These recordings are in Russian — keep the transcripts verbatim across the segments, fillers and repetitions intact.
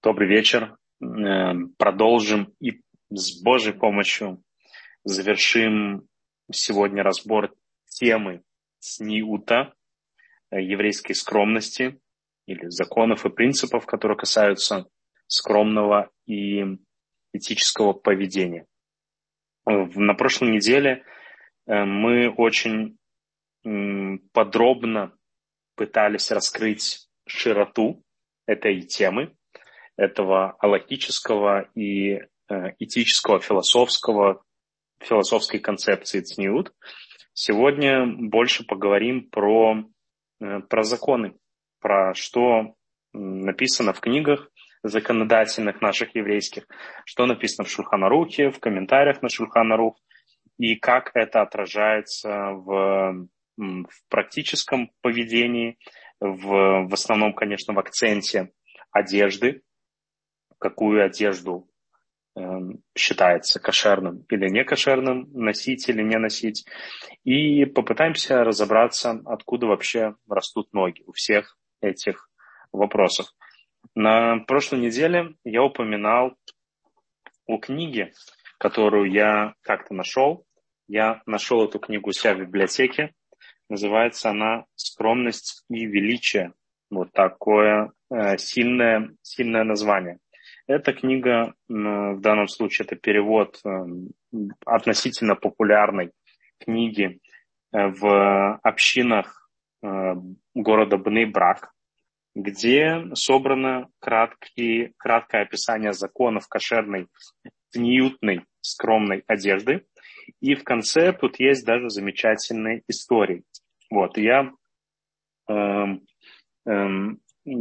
Добрый вечер. Э, Продолжим и с Божьей помощью завершим сегодня разбор темы цниута, э, еврейской скромности или законов и принципов, которые касаются скромного и этического поведения. В- На прошлой неделе э, мы очень м, подробно пытались раскрыть широту этой темы, этого алахического и э, этического, философского, философской концепции цниут. Сегодня больше поговорим про, э, про законы, про что м, написано в книгах законодательных наших еврейских, что написано в Шульхан Арухе, в комментариях на Шульхан Арух, и как это отражается в, м, в практическом поведении, в, в основном, конечно, в акценте одежды, какую одежду э, считается кошерным или не кошерным, носить или не носить. И попытаемся разобраться, откуда вообще растут ноги у всех этих вопросов. На прошлой неделе я упоминал о книге, которую я как-то нашел. Я нашел эту книгу у себя в библиотеке. Называется она «Скромность и величие». Вот такое э, сильное, сильное название. Эта книга, м, в данном случае, это перевод э, относительно популярной книги э, в общинах э, города Бней-Брак, где собрано краткие, краткое описание законов кошерной, цниутной, скромной одежды. И в конце тут есть даже замечательные истории. Вот, я эм, эм,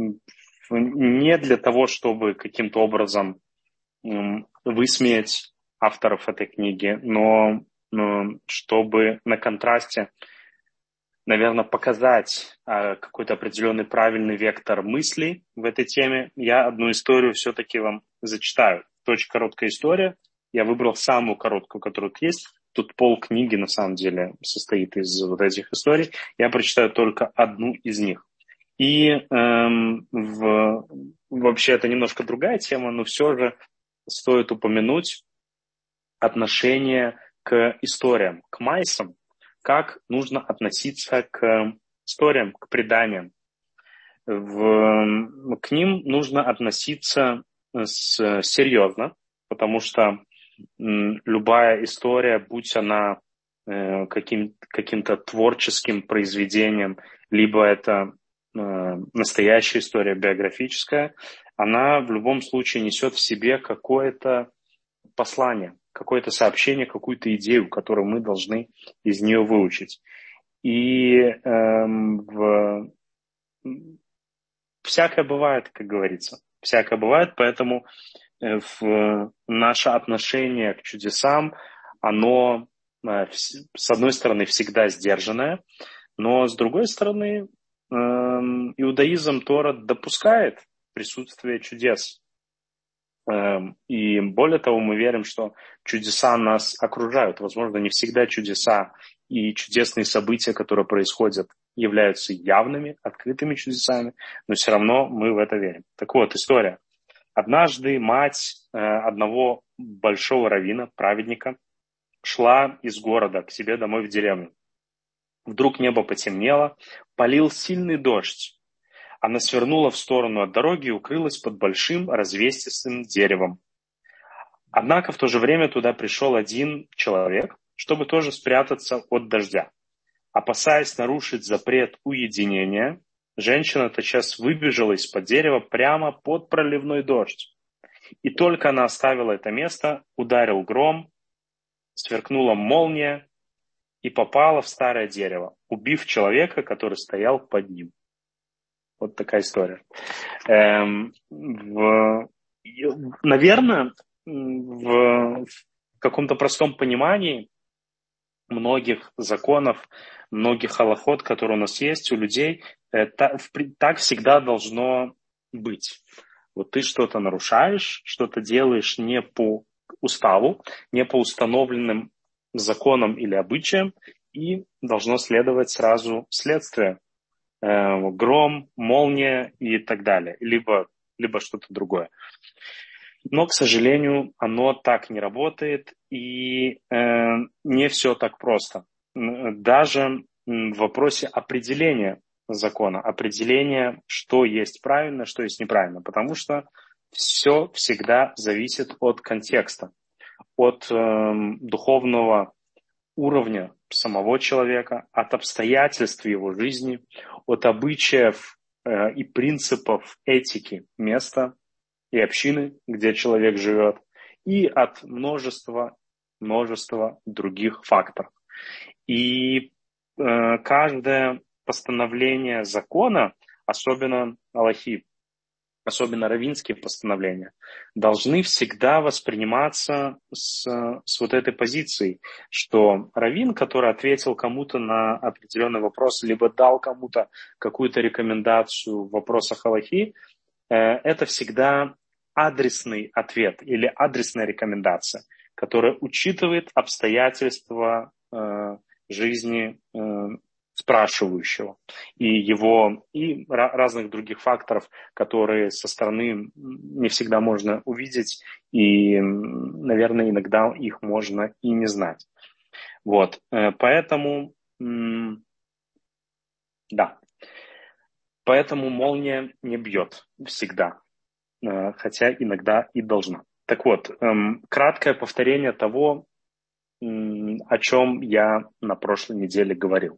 не для того, чтобы каким-то образом м, высмеять авторов этой книги, но м, чтобы на контрасте, наверное, показать э, какой-то определенный правильный вектор мыслей в этой теме, я одну историю все-таки вам зачитаю. Это очень короткая история. Я выбрал самую короткую, которая тут есть. Тут пол книги, на самом деле, состоит из вот этих историй. Я прочитаю только одну из них. И эм, в, вообще это немножко другая тема, но все же стоит упомянуть отношение к историям, к майсам, как нужно относиться к историям, к преданиям. В, к ним нужно относиться с, серьезно, потому что м, любая история, будь она э, каким, каким-то творческим произведением, либо это э, настоящая история биографическая, она в любом случае несет в себе какое-то послание, какое-то сообщение, какую-то идею, которую мы должны из нее выучить. И эм, в... всякое бывает, как говорится. Всякое бывает, поэтому э, в наше отношение к чудесам, оно, э, с одной стороны, всегда сдержанное, но с другой стороны, эм, иудаизм Тора допускает присутствие чудес. Эм, И более того, мы верим, что чудеса нас окружают. Возможно, не всегда чудеса и чудесные события, которые происходят, являются явными, открытыми чудесами, но все равно мы в это верим. Так вот, история. Однажды мать э, одного большого раввина, праведника, шла из города к себе домой в деревню. Вдруг небо потемнело, полил сильный дождь. Она свернула в сторону от дороги и укрылась под большим развесистым деревом. Однако в то же время туда пришел один человек, чтобы тоже спрятаться от дождя. Опасаясь нарушить запрет уединения, женщина тотчас выбежала из-под дерева прямо под проливной дождь. И только она оставила это место, ударил гром, сверкнула молния и попала в старое дерево, убив человека, который стоял под ним. Вот такая история. Эм, в, наверное, в, в каком-то простом понимании многих законов, многих алахот, которые у нас есть у людей, э, та, в, так всегда должно быть. Вот ты что-то нарушаешь, что-то делаешь не по уставу, не по установленным законам или обычаям, и должно следовать сразу следствие. Э, гром, молния и так далее. Либо, либо что-то другое. Но, к сожалению, оно так не работает, и э, не все так просто. Даже в вопросе определения закона, определения, что есть правильно, что есть неправильно, потому что все всегда зависит от контекста, от э, духовного уровня самого человека, от обстоятельств его жизни, от обычаев э, и принципов этики места и общины, где человек живет, и от множества, множества других факторов. И э, каждое постановление закона, особенно алахи, особенно раввинские постановления, должны всегда восприниматься с, с вот этой позицией, что раввин, который ответил кому-то на определенный вопрос, либо дал кому-то какую-то рекомендацию в вопросах алахи, э, это всегда адресный ответ или адресная рекомендация, которая учитывает обстоятельства э, жизни э, спрашивающего и его и разных других факторов, которые со стороны не всегда можно увидеть, и, наверное, иногда их можно и не знать. Вот, поэтому, да, поэтому молния не бьет всегда, хотя иногда и должна. Так вот, краткое повторение того, о чем я на прошлой неделе говорил.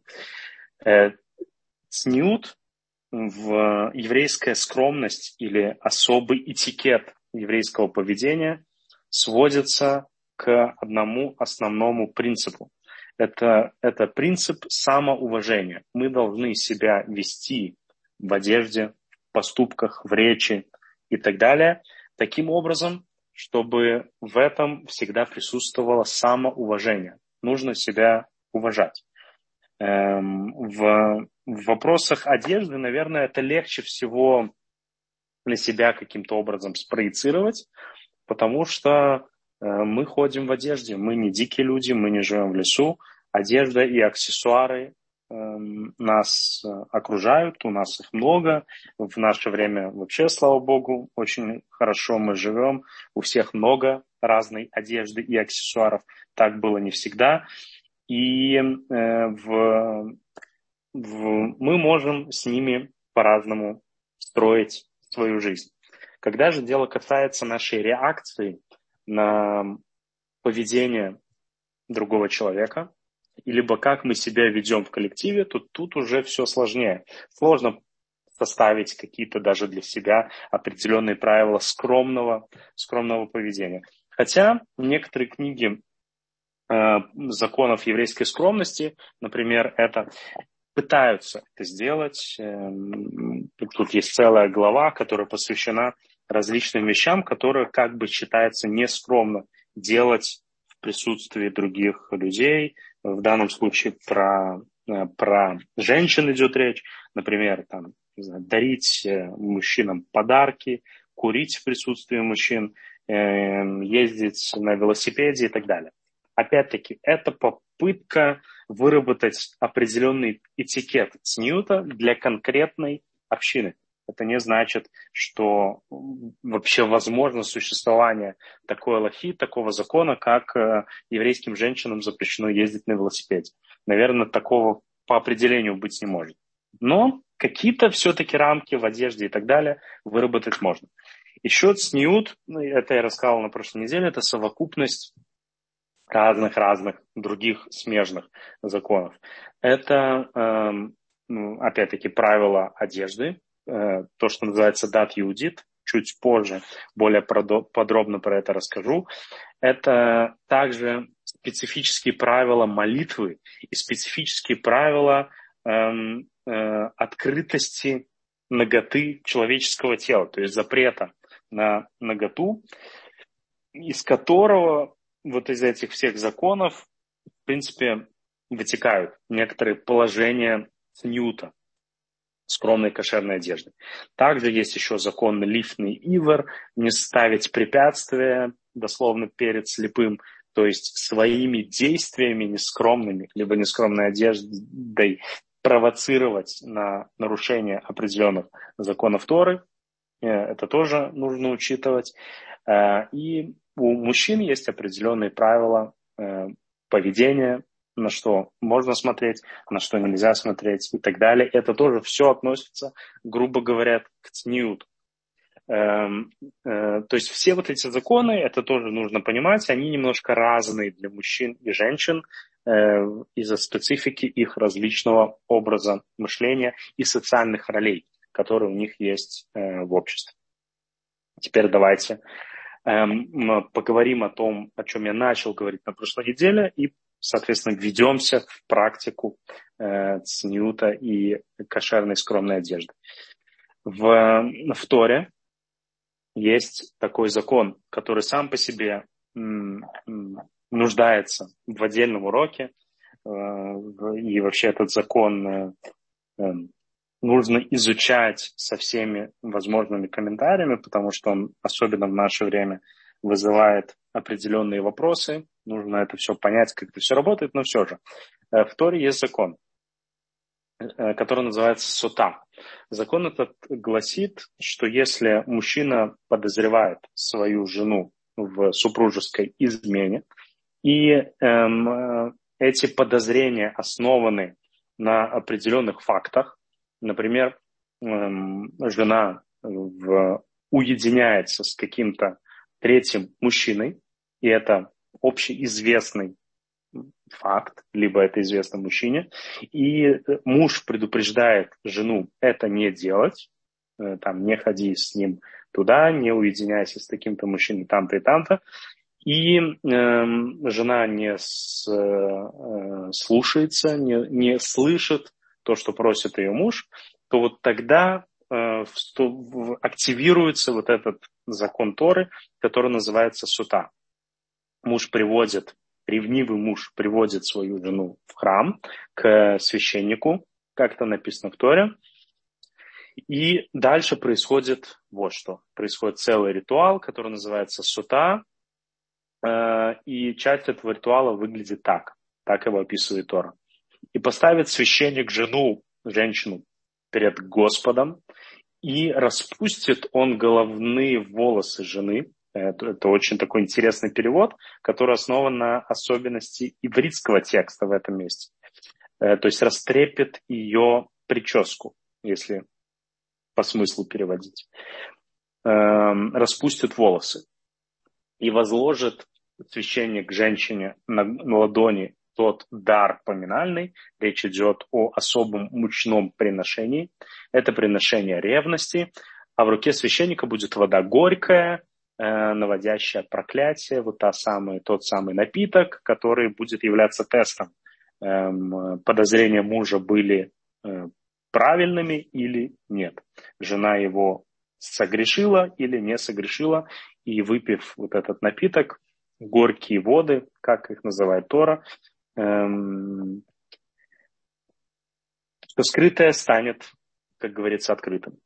Цниут, в еврейская скромность или особый этикет еврейского поведения сводится к одному основному принципу. Это, это принцип самоуважения. Мы должны себя вести в одежде, в поступках, в речи и так далее таким образом, чтобы в этом всегда присутствовало самоуважение. Нужно себя уважать. Эм, в, в вопросах одежды, наверное, это легче всего на себя каким-то образом спроецировать, потому что э, мы ходим в одежде, мы не дикие люди, мы не живем в лесу. Одежда и аксессуары э, нас окружают, у нас их много. В наше время вообще, слава богу, очень хорошо мы живем. У всех много разной одежды и аксессуаров. Так было не всегда. И э, в, в, мы можем с ними по-разному строить свою жизнь. Когда же дело касается нашей реакции на поведение другого человека, либо как мы себя ведем в коллективе, то тут уже все сложнее. Сложно составить какие-то даже для себя определенные правила скромного, скромного поведения. Хотя некоторые книги законов еврейской скромности, например, это пытаются это сделать. Тут есть целая глава, которая посвящена различным вещам, которые как бы считается нескромно делать в присутствии других людей. В данном случае про, про женщин идет речь. Например, там, не знаю, дарить мужчинам подарки, курить в присутствии мужчин, ездить на велосипеде и так далее. Опять-таки, это попытка выработать определенный этикет цниута для конкретной общины. Это не значит, что вообще возможно существование такой алахи, такого закона, как еврейским женщинам запрещено ездить на велосипеде. Наверное, такого по определению быть не может. Но какие-то все-таки рамки в одежде и так далее выработать можно. Еще цниут, это я рассказал на прошлой неделе, это совокупность разных-разных других смежных законов. Это, опять-таки, правила одежды, то, что называется дат юдит, чуть позже более подробно про это расскажу. Это также специфические правила молитвы и специфические правила эм, э, открытости наготы человеческого тела, то есть запрета на наготу, из которого вот из этих всех законов, в принципе, вытекают некоторые положения цниута, скромной кошерной одежды. Также есть еще закон лифный ивер, не ставить препятствия, дословно перед слепым, то есть своими действиями нескромными, либо нескромной одеждой провоцировать на нарушение определенных законов Торы. это тоже нужно учитывать. И у мужчин есть определенные правила поведения, на что можно смотреть, на что нельзя смотреть и так далее. Это тоже все относится, грубо говоря, к цниут. То есть все вот эти законы, это тоже нужно понимать, они немножко разные для мужчин и женщин из-за специфики их различного образа мышления и социальных ролей, которые у них есть в обществе. Теперь давайте поговорим о том, о чем я начал говорить на прошлой неделе, и, соответственно, введемся в практику цниута и кошерной скромной одежды. В, в Торе есть такой закон, который сам по себе нуждается в отдельном уроке, и вообще этот закон нужно изучать со всеми возможными комментариями, потому что он, особенно в наше время, вызывает определенные вопросы. Нужно это все понять, как это все работает, но все же. В Торе есть закон, который называется сута. Закон этот гласит, что если мужчина подозревает свою жену в супружеской измене, и эм, эти подозрения основаны на определенных фактах, например, эм, жена в, уединяется с каким-то третьим мужчиной, и это общеизвестный факт, либо это известно мужчине, и муж предупреждает жену это не делать, там, не ходи с ним туда, не уединяйся с таким-то мужчиной там-то и там-то, и э, жена не с, э, слушается, не, не слышит то, что просит ее муж, то вот тогда э, в, активируется вот этот закон Торы, который называется сута. Муж приводит Ревнивый муж приводит свою жену в храм к священнику, как это написано в Торе. И дальше происходит вот что. Происходит целый ритуал, который называется сута. И часть этого ритуала выглядит так. Так его описывает Тора. И поставит священник жену, женщину перед Господом, и распустит он головные волосы жены. Это, это очень такой интересный перевод, который основан на особенности ивритского текста в этом месте. То есть растрепет ее прическу, если по смыслу переводить. Распустит волосы. И возложит священник женщине на ладони тот дар поминальный. Речь идет о особом мучном приношении. Это приношение ревности. А в руке священника будет вода горькая, наводящая проклятие, вот та самая, тот самый напиток, который будет являться тестом. Подозрения мужа были правильными или нет. Жена его согрешила или не согрешила, и выпив вот этот напиток, горькие воды, как их называет Тора, эм, что скрытое станет, как говорится, открытым.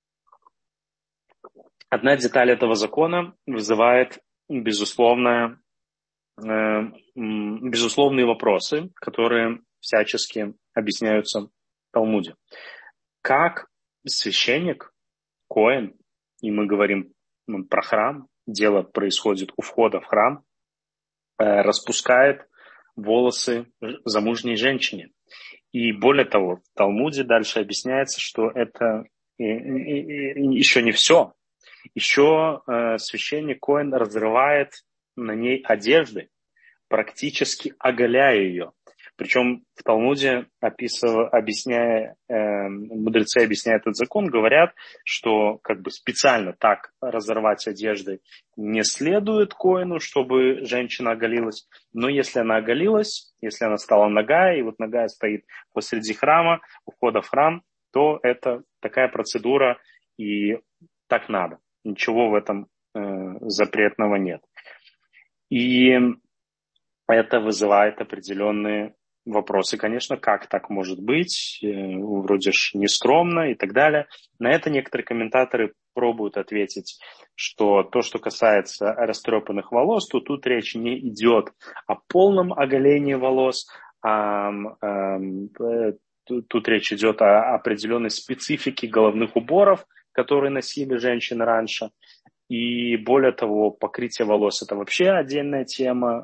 Одна деталь этого закона вызывает безусловно, э, безусловные вопросы, которые всячески объясняются в Талмуде. Как священник, коэн, и мы говорим про храм, дело происходит у входа в храм, э, распускает волосы замужней женщине. И более того, в Талмуде дальше объясняется, что это и, и, и еще не все. Еще э, священник коэн разрывает на ней одежды, практически оголяя ее. Причем в Талмуде, описывая, объясняя, э, мудрецы объясняют этот закон, говорят, что как бы специально так разорвать одежды не следует коэну, чтобы женщина оголилась. Но если она оголилась, если она стала нагая, и вот нагая стоит посреди храма, у входа в храм, то это такая процедура, и так надо. Ничего в этом э, запретного нет. И это вызывает определенные вопросы, конечно, как так может быть, э, вроде ж нескромно и так далее. На это некоторые комментаторы пробуют ответить, что то, что касается растрепанных волос, то тут речь не идет о полном оголении волос, а э, тут речь идет о определенной специфике головных уборов, которые носили женщины раньше. И более того, покрытие волос – это вообще отдельная тема.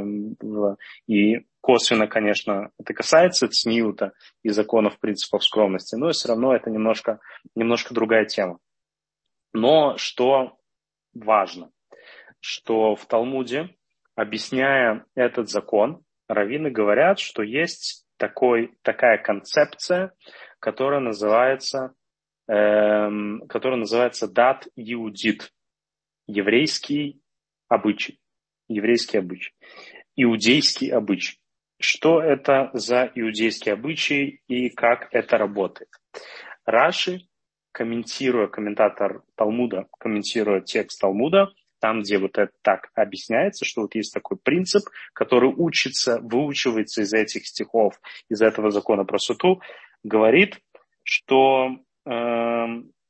И косвенно, конечно, это касается цниута и законов принципов скромности, но все равно это немножко, немножко другая тема. Но что важно, что в Талмуде, объясняя этот закон, раввины говорят, что есть такой, такая концепция, которая называется, эм, которая называется дат иудит, еврейский обычай, еврейский обычай, иудейский обычай. Что это за иудейский обычай и как это работает? Раши, комментируя, комментатор Талмуда, комментируя текст Талмуда, там, где вот это так объясняется, что вот есть такой принцип, который учится, выучивается из этих стихов, из этого закона про суту, говорит, что, э,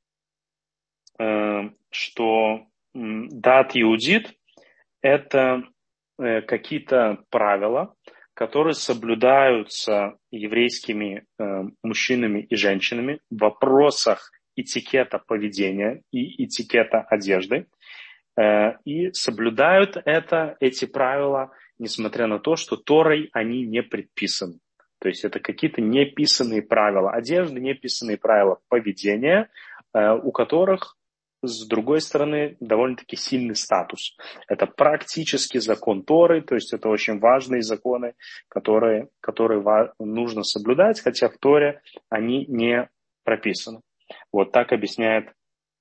э, что э, дат иудит – это э, какие-то правила, которые соблюдаются еврейскими э, мужчинами и женщинами в вопросах этикета поведения и этикета одежды. И соблюдают это, эти правила, несмотря на то, что Торой они не предписаны. То есть это какие-то неписанные правила одежды, неписанные правила поведения, у которых, с другой стороны, довольно-таки сильный статус. Это практически закон Торы, то есть это очень важные законы, которые, которые нужно соблюдать, хотя в Торе они не прописаны. Вот так объясняет,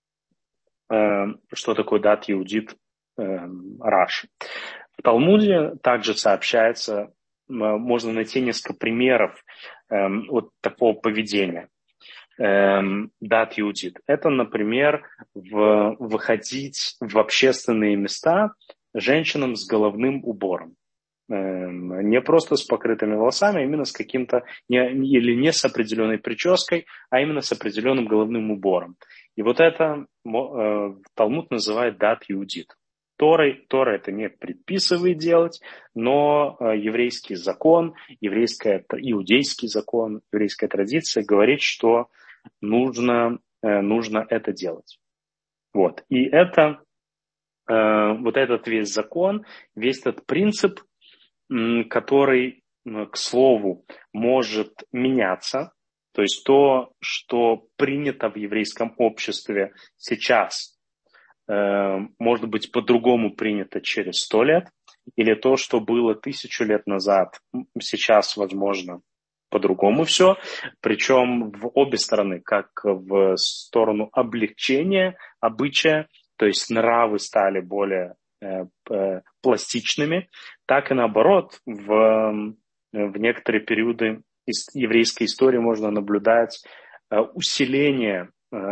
что такое дат иудит Раши. В Талмуде также сообщается, можно найти несколько примеров вот такого поведения. Дат иудит. Это, например, в, выходить в общественные места женщинам с головным убором. Не просто с покрытыми волосами, а именно с каким-то, не, или не с определенной прической, а именно с определенным головным убором. И вот это э, Талмуд называет дат иудит. Торой, Тора это не предписывает делать, но э, еврейский закон, еврейская, иудейский закон, еврейская традиция говорит, что нужно, э, нужно это делать. Вот. И это, э, вот этот весь закон, весь этот принцип, который, к слову, может меняться. То есть то, что принято в еврейском обществе сейчас, может быть по-другому принято через сто лет, или то, что было тысячу лет назад, сейчас, возможно, по-другому все. Причем в обе стороны, как в сторону облегчения обычая, то есть нравы стали более пластичными, так и наоборот, в, в некоторые периоды еврейской истории можно наблюдать усиление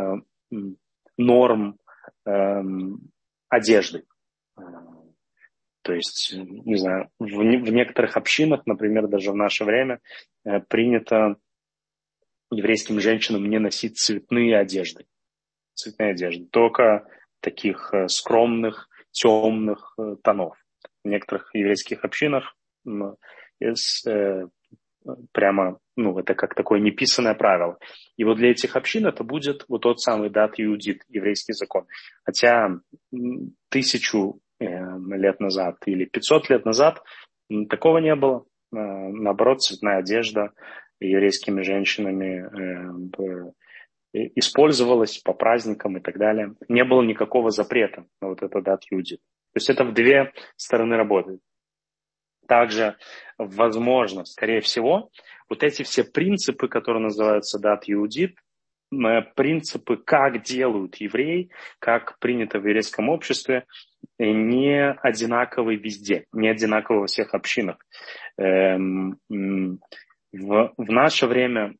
норм одежды. То есть, не знаю, в, в некоторых общинах, например, даже в наше время, принято еврейским женщинам не носить цветные одежды. Цветные одежды, только таких скромных, темных тонов. В некоторых еврейских общинах есть, э, прямо, ну, это как такое неписанное правило. И вот для этих общин это будет вот тот самый дат иудит, еврейский закон. Хотя тысячу э, лет назад или пятьсот лет назад такого не было. Э, наоборот, цветная одежда еврейскими женщинами э, использовалась по праздникам и так далее. Не было никакого запрета на вот этот дат иудит. То есть это в две стороны работает. Также, возможно, скорее всего, вот эти все принципы, которые называются дат иудит, принципы, как делают евреи, как принято в еврейском обществе, не одинаковые везде, не одинаковые во всех общинах. В, в наше время,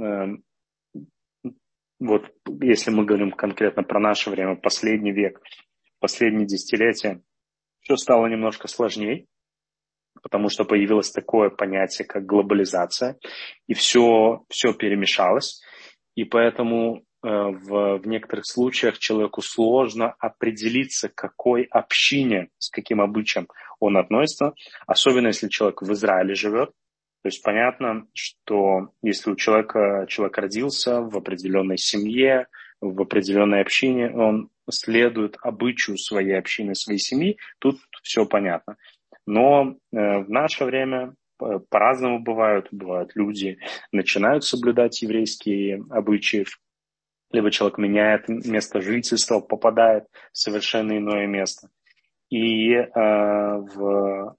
вот если мы говорим конкретно про наше время, последний век, последние десятилетия, все стало немножко сложнее, потому что появилось такое понятие, как глобализация, и все, все перемешалось. И поэтому э, в, в некоторых случаях человеку сложно определиться, к какой общине, с каким обычаем он относится, особенно если человек в Израиле живет. То есть понятно, что если у человека человек родился в определенной семье, в определенной общине, он следует обычаю своей общины, своей семьи, тут все понятно. Но в наше время по-разному бывают. Бывают люди начинают соблюдать еврейские обычаи, либо человек меняет место жительства, попадает в совершенно иное место. И э, в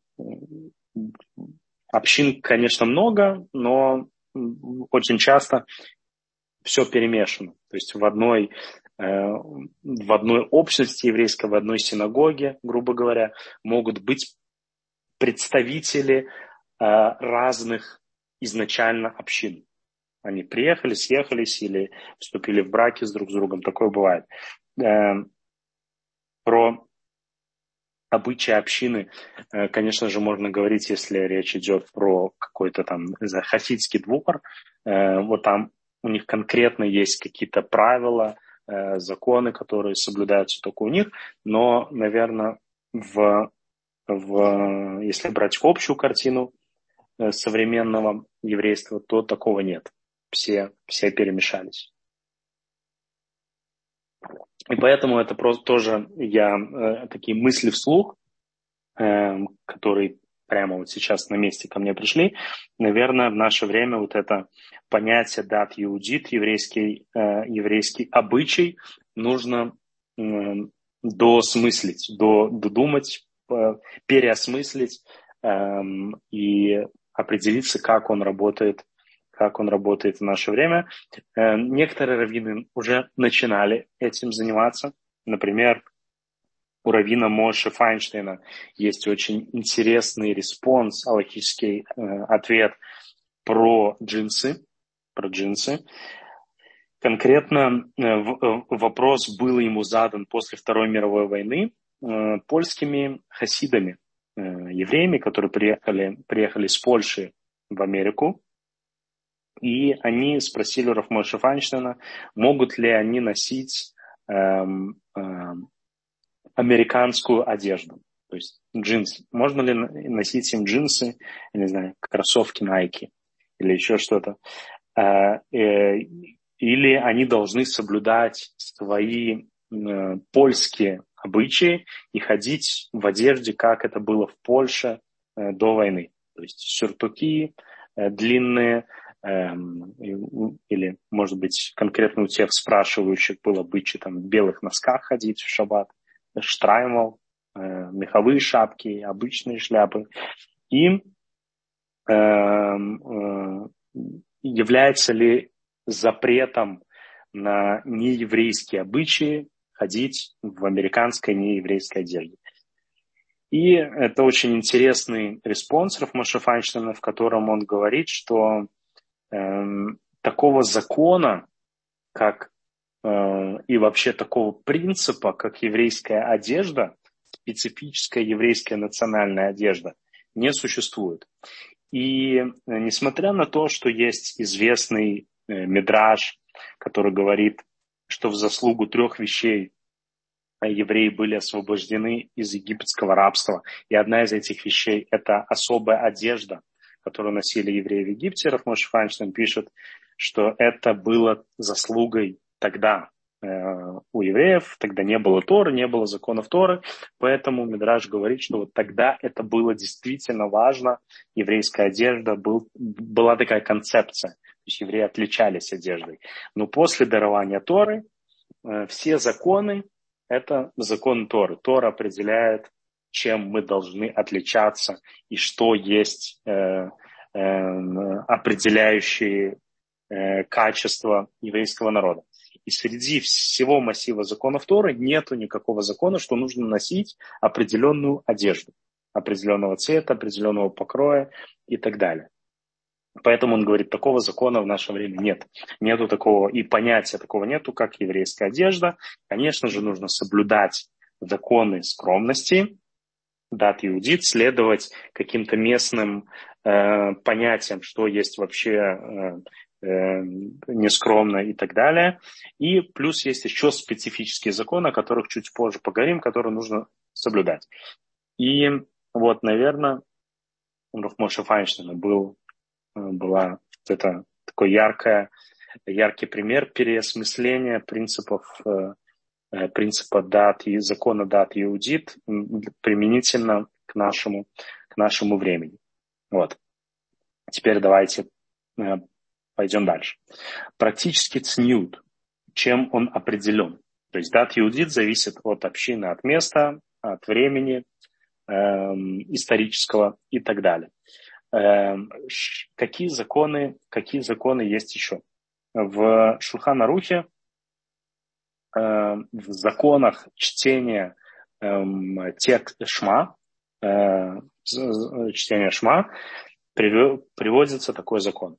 общин, конечно, много, но очень часто все перемешано. То есть в одной, э, в одной общности еврейской, в одной синагоге, грубо говоря, могут быть представители э, разных изначально общин. Они приехали, съехались или вступили в браки с друг с другом. Такое бывает. Э, про обычаи общины, э, конечно же, можно говорить, если речь идет про какой-то там хасидский двор. Э, вот там у них конкретно есть какие-то правила, э, законы, которые соблюдаются только у них. Но, наверное, в, в, если брать общую картину э, современного еврейства, то такого нет. Все, все перемешались. И поэтому это просто тоже я э, такие мысли вслух, э, которые прямо вот сейчас на месте ко мне пришли. Наверное, в наше время вот это понятие дат иудит, еврейский, э, еврейский обычай, нужно э, досмыслить, до, додумать, э, переосмыслить э, и определиться, как он работает как он работает в наше время. Некоторые раввины уже начинали этим заниматься. Например, у раввина Моше Файнштейна есть очень интересный респонс, алахический ответ про джинсы. Про джинсы. Конкретно вопрос был ему задан после Второй мировой войны польскими хасидами, евреями, которые приехали, приехали с Польши в Америку. И они спросили у Рав Моше Файнштейна, могут ли они носить эм, эм, американскую одежду, то есть джинсы. Можно ли носить им джинсы, я не знаю, кроссовки Nike или еще что-то. Э, э, или они должны соблюдать свои э, польские обычаи и ходить в одежде, как это было в Польше э, до войны. То есть сюртуки э, длинные, или, может быть, конкретно у тех спрашивающих было обычай там, в белых носках ходить в шаббат, штраймал, меховые шапки, обычные шляпы. И э, э, является ли запретом на нееврейские обычаи ходить в американской нееврейской одежде? И это очень интересный респонс Рав Моше Файнштейна, в котором он говорит, что такого закона, как э, и вообще такого принципа, как еврейская одежда, специфическая еврейская национальная одежда, не существует. И э, несмотря на то, что есть известный э, мидраш, который говорит, что в заслугу трех вещей евреи были освобождены из египетского рабства, и одна из этих вещей – это особая одежда, которую носили евреи в Египте. Рав Моше Файнштейн пишет, что это было заслугой тогда э, у евреев, тогда не было Торы, не было законов Торы, поэтому Мидраш говорит, что вот тогда это было действительно важно, еврейская одежда, был, была такая концепция, то есть евреи отличались одеждой. Но после дарования Торы э, все законы – это закон Торы. Тора определяет, чем мы должны отличаться и что есть э, э, определяющие э, качества еврейского народа. И среди всего массива законов Торы нету никакого закона, что нужно носить определенную одежду, определенного цвета, определенного покроя и так далее. Поэтому он говорит, такого закона в наше время нет. Нету такого, и понятия такого нету, как еврейская одежда. Конечно же, нужно соблюдать законы скромности, дат иудит, следовать каким-то местным э, понятиям, что есть вообще э, э, нескромно и так далее. И плюс есть еще специфические законы, о которых чуть позже поговорим, которые нужно соблюдать. И вот, наверное, у Рав Моше Файнштейна был, была это такое яркое яркий пример переосмысления принципов, принципа дат и закона дат Иудит применительно к нашему, к нашему времени. Вот. Теперь давайте пойдем дальше. Практически цниут, чем он определен. То есть дат Иудит зависит от общины, от места, от времени э, исторического и так далее. Э, какие законы, какие законы есть еще? В Шулхан Арухе, э, в законах чтения э, текст Шма, э, чтения Шма, приводится такой закон.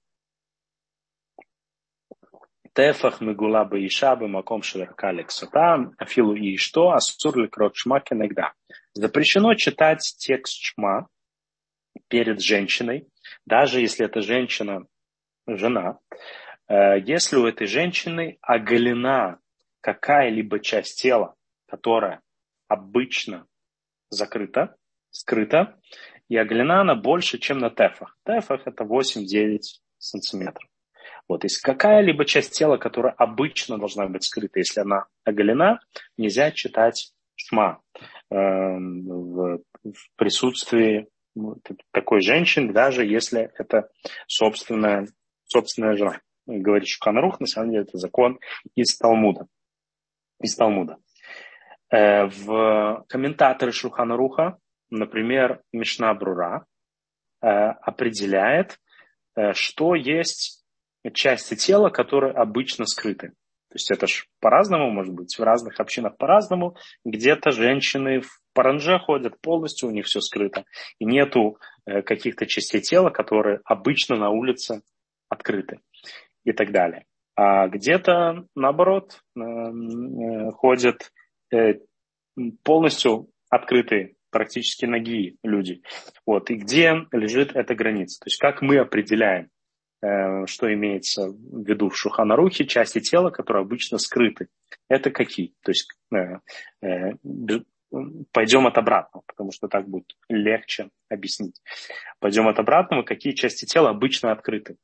Тефах мигула бы иша бы маком шелеркали ксота, афилу и что, асур ли крот шма кенегда. Запрещено читать текст шма перед женщиной, даже если эта женщина жена, если у этой женщины оголена какая-либо часть тела, которая обычно закрыта, скрыта, и оголена она больше, чем на тефах. Тефах это восемь-девять сантиметров. Вот, если какая-либо часть тела, которая обычно должна быть скрыта, если она оголена, нельзя читать шма э, в, в присутствии вот, такой женщины, даже если это собственная, собственная жена. Говорит Шулхан Арух, на самом деле это закон из Талмуда. Из Талмуда. Э, в комментаторы Шулхан Аруха, например, Мишна Брура, э, определяет, э, что есть части тела, которые обычно скрыты. То есть это ж по-разному, может быть, в разных общинах по-разному. Где-то женщины в паранже ходят, полностью у них все скрыто. И нету э, каких-то частей тела, которые обычно на улице открыты и так далее. А где-то, наоборот, э, э, ходят э, полностью открытые, практически ноги люди. Вот. И где лежит эта граница? То есть как мы определяем, что имеется в виду в Шулхан Арухе, части тела, которые обычно скрыты. Это какие? То есть э, э, пойдем от обратного, потому что так будет легче объяснить. Пойдем от обратного, какие части тела обычно открыты.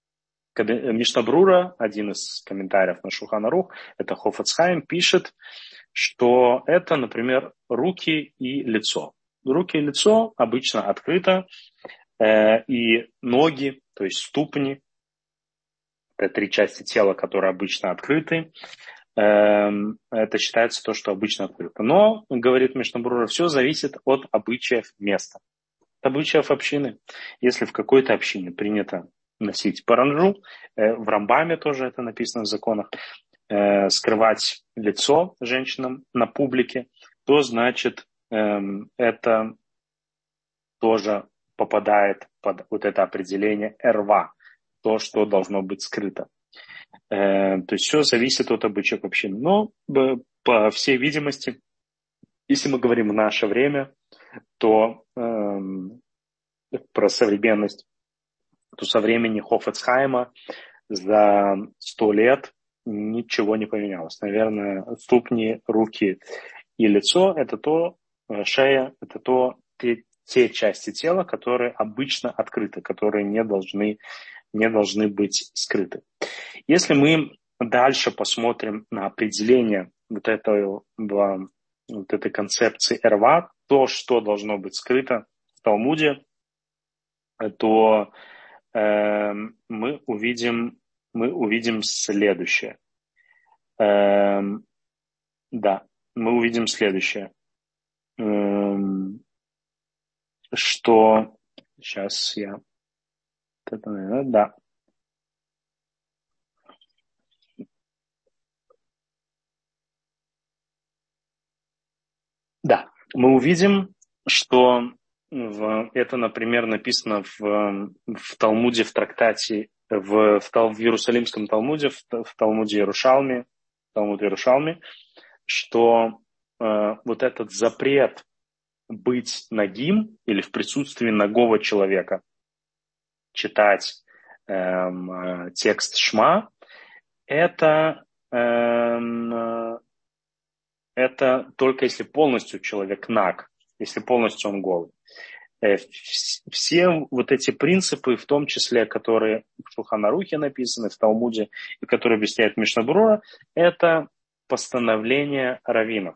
Мишна Брура, один из комментариев на Шулхан Арух, это Хофец Хаим, пишет, что это, например, руки и лицо. Руки и лицо обычно открыто, э, и ноги, то есть ступни, это три части тела, которые обычно открыты. Это считается то, что обычно открыто. Но, говорит Мишна Брура, все зависит от обычаев места, от обычаев общины. Если в какой-то общине принято носить паранджу, в Рамбаме тоже это написано в законах, скрывать лицо женщинам на публике, то значит это тоже попадает под вот это определение эрва, то, что должно быть скрыто. Э, то есть все зависит от обычаев общины. Но, по всей видимости, если мы говорим в наше время, то э, про современность, то со времени Хофец Хаима за сто лет ничего не поменялось. Наверное, ступни, руки и лицо – это то, шея – это то, те, те части тела, которые обычно открыты, которые не должны, не должны быть скрыты. Если мы дальше посмотрим на определение вот, этого, вот этой концепции эрва, то, что должно быть скрыто в Талмуде, то э, мы увидим, мы увидим следующее. Э, да, мы увидим следующее. Э, что... Сейчас я... Да. Да, мы увидим, что в, это, например, написано в, в Талмуде, в трактате, в, в, в Иерусалимском Талмуде, в, в Талмуде Иерушалме, Талмуд Иерушалме, что э, вот этот запрет быть нагим или в присутствии нагого человека читать э, текст Шма, это э, это только если полностью человек наг, если полностью он голый. Все вот эти принципы, в том числе, которые в Шулхан Арухе написаны, в Талмуде, и которые объясняет Мишна Брура, это постановление раввинов.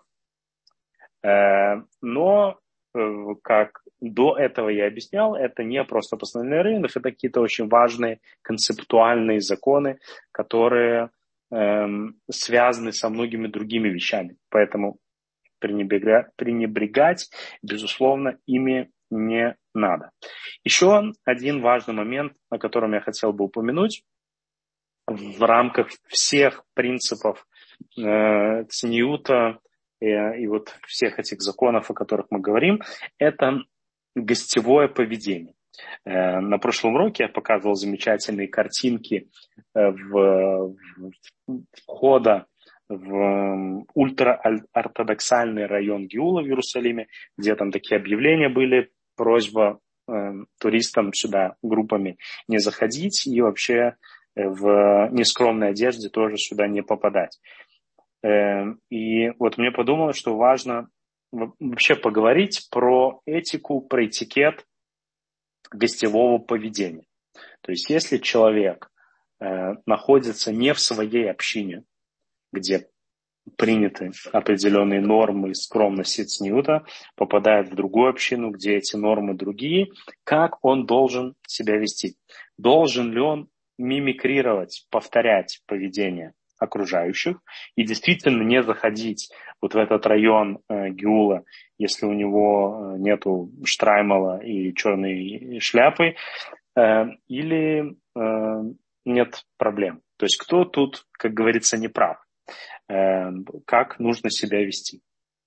Но, как до этого я объяснял, это не просто постановление раввинов, это какие-то очень важные концептуальные законы, которые связаны со многими другими вещами. Поэтому пренебрегать, безусловно, ими не надо. Еще один важный момент, о котором я хотел бы упомянуть, в рамках всех принципов э, цниута э, и вот всех этих законов, о которых мы говорим, это гостевое поведение. Э, на прошлом уроке я показывал замечательные картинки э, в, в входа в ультраортодоксальный район Геула в Иерусалиме, где там такие объявления были, просьба э, туристам сюда группами не заходить и вообще в нескромной одежде тоже сюда не попадать. Э, и вот мне подумалось, что важно вообще поговорить про этику, про этикет гостевого поведения. То есть если человек э, находится не в своей общине, где приняты определенные нормы скромности цниута, попадает в другую общину, где эти нормы другие, как он должен себя вести? Должен ли он мимикрировать, повторять поведение окружающих и действительно не заходить вот в этот район э, Геула, если у него нету штраймала и черной шляпы, э, или э, нет проблем? То есть кто тут, как говорится, не прав? Как нужно себя вести.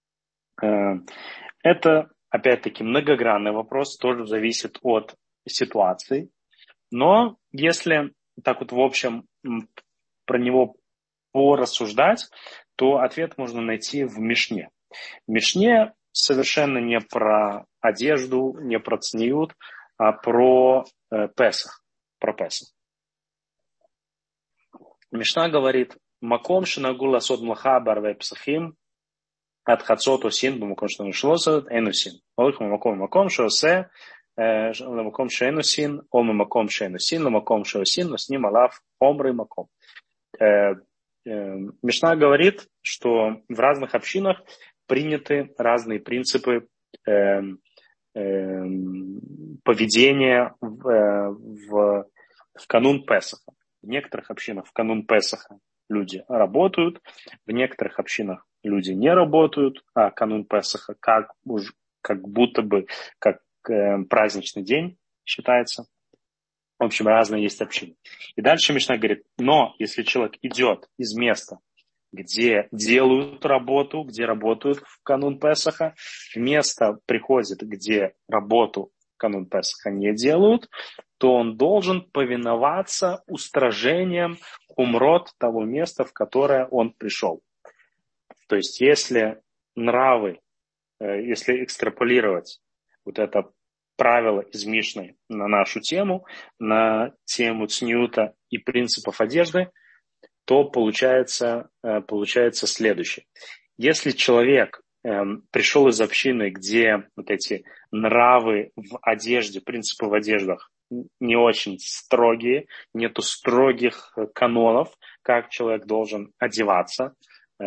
Это, опять-таки, многогранный вопрос, тоже зависит от ситуации. Но если так вот в общем про него порассуждать, то ответ можно найти в Мишне. В Мишне совершенно не про одежду, не про цниут, а про э, Песах. Про Песах. Мишна говорит: Маком шинагула сод млаха барвей псахим от хацот осин бумаком что нашлоса энусин. Олхм маком маком шосе маком шенусин ом маком шенусин маком шосин но с ним алав омры маком. Мишна говорит, что в разных общинах приняты разные принципы э, э, поведения в, в, в канун Песаха. В некоторых общинах в канун Песаха люди работают, в некоторых общинах люди не работают, а канун Песаха как, как будто бы как э, праздничный день считается. В общем, разные есть общины. И дальше Мишна говорит: но если человек идет из места, где делают работу, где работают в канун Песаха, в место приходит, где работу в канун Песаха не делают, то он должен повиноваться устражениям умрот того места, в которое он пришел. То есть, если нравы, если экстраполировать вот это правило из Мишны на нашу тему, на тему цниута и принципов одежды, то получается, получается следующее. Если человек пришел из общины, где вот эти нравы в одежде, принципы в одеждах не очень строгие, нету строгих канонов, как человек должен одеваться,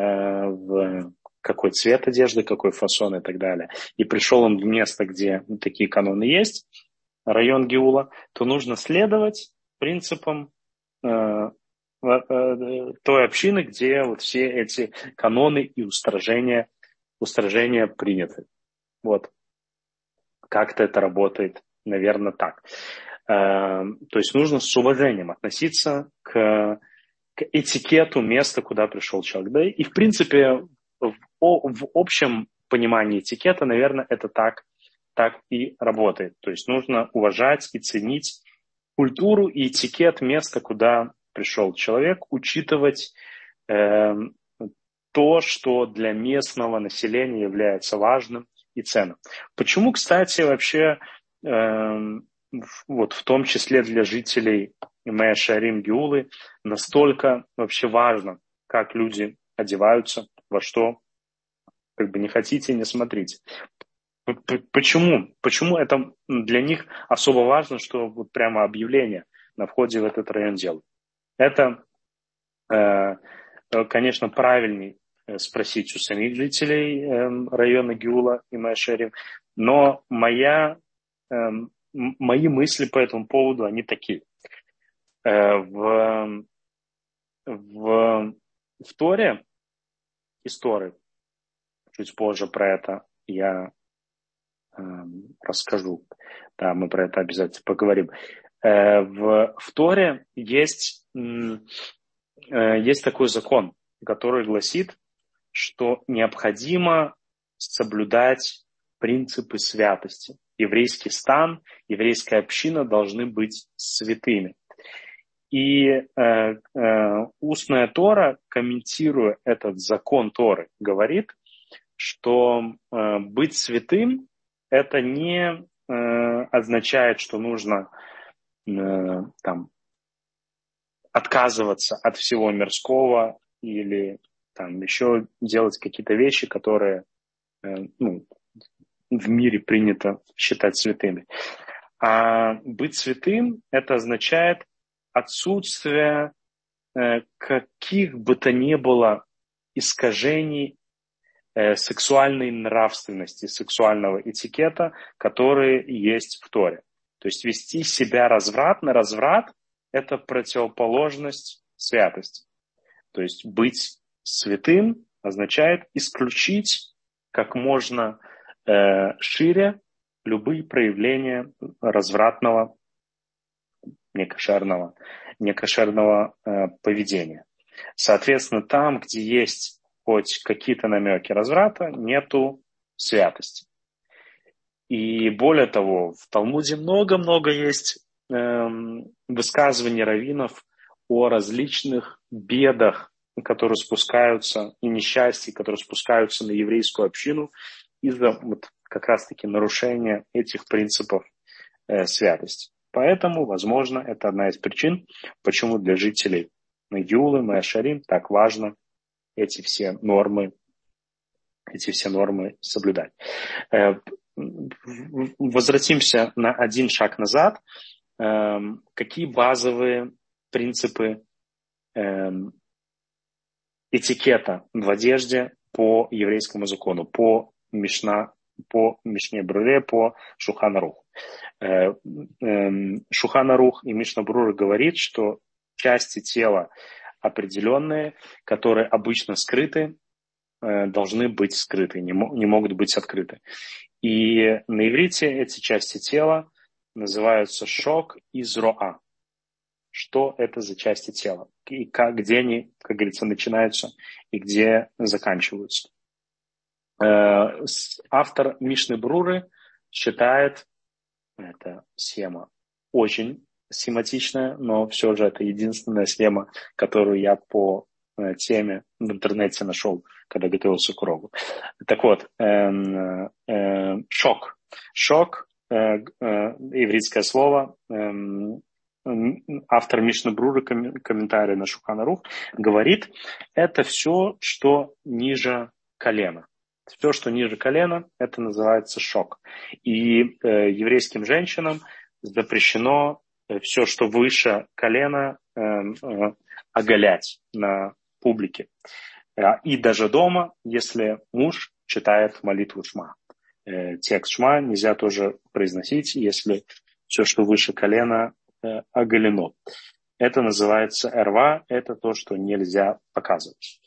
в какой цвет одежды, какой фасон и так далее, и пришел он в место, где такие каноны есть, район Геула, то нужно следовать принципам э, э, той общины, где вот все эти каноны и устражения, устражения приняты. Вот. Как-то это работает, наверное, так. Э, то есть нужно с уважением относиться к, к этикету места, куда пришел человек. Да? И, в принципе, в, в общем понимании этикета, наверное, это так, так и работает. То есть нужно уважать и ценить культуру и этикет места, куда пришел человек, учитывать э, то, что для местного населения является важным и ценным. Почему, кстати, вообще э, вот в том числе для жителей Меа Шеарим Геулы настолько вообще важно, как люди одеваются, во что, как бы не хотите, не смотрите. Почему? Почему это для них особо важно, что вот прямо объявление на входе в этот район делают? Это, конечно, правильней спросить у самих жителей района Геула и Меа-Шеарим, но моя, мои мысли по этому поводу, они такие. В, в, в Торе истории, чуть позже про это я расскажу. Да, мы про это обязательно поговорим. В, в Торе есть, есть такой закон, который гласит, что необходимо соблюдать принципы святости. Еврейский стан, еврейская община должны быть святыми. И э, э, устная Тора, комментируя этот закон Торы, говорит, что э, быть святым это не э, означает, что нужно э, там, отказываться от всего мирского или там, еще делать какие-то вещи, которые э, ну, в мире принято считать святыми. А быть святым это означает отсутствие э, каких бы то ни было искажений сексуальной нравственности, сексуального этикета, которые есть в Торе. То есть вести себя развратно. Разврат – это противоположность святости. То есть быть святым означает исключить как можно э, шире любые проявления развратного, некошерного, некошерного э, поведения. Соответственно, там, где есть хоть какие-то намеки разврата, нету святости. И более того, в Талмуде много-много есть эм, высказываний раввинов о различных бедах, которые спускаются, и несчастья, которые спускаются на еврейскую общину из-за вот как раз-таки нарушения этих принципов э, святости. Поэтому, возможно, это одна из причин, почему для жителей Геулы, Меа-Шеарим так важно эти все нормы, эти все нормы соблюдать. Возвратимся на один шаг назад. Какие базовые принципы этикета в одежде по еврейскому закону, по Мишна, по Мишне Бруре, по Шулхан Арух? Шулхан Арух и Мишна Брура говорит, что части тела определенные, которые обычно скрыты, должны быть скрыты, не, мо- не могут быть открыты. И на иврите эти части тела называются шок и зроа. Что это за части тела? И как, где они, как говорится, начинаются и где заканчиваются. Автор Мишны Бруры считает, эта схема очень схематичная, но все же это единственная схема, которую я по э, теме в интернете нашел, когда готовился к урогу. Так вот, э, э, шок. Шок, э, э, еврейское слово, э, автор Мишны Бруры, комментарий на Шулхан Арух, говорит, это все, что ниже колена. Все, что ниже колена, это называется шок. И э, еврейским женщинам запрещено э, все, что выше колена, э, э, оголять на публике. Э, и даже дома, если муж читает молитву Шма. Э, текст Шма нельзя тоже произносить, если все, что выше колена, э, оголено. Это называется эрва, это то, что нельзя показывать.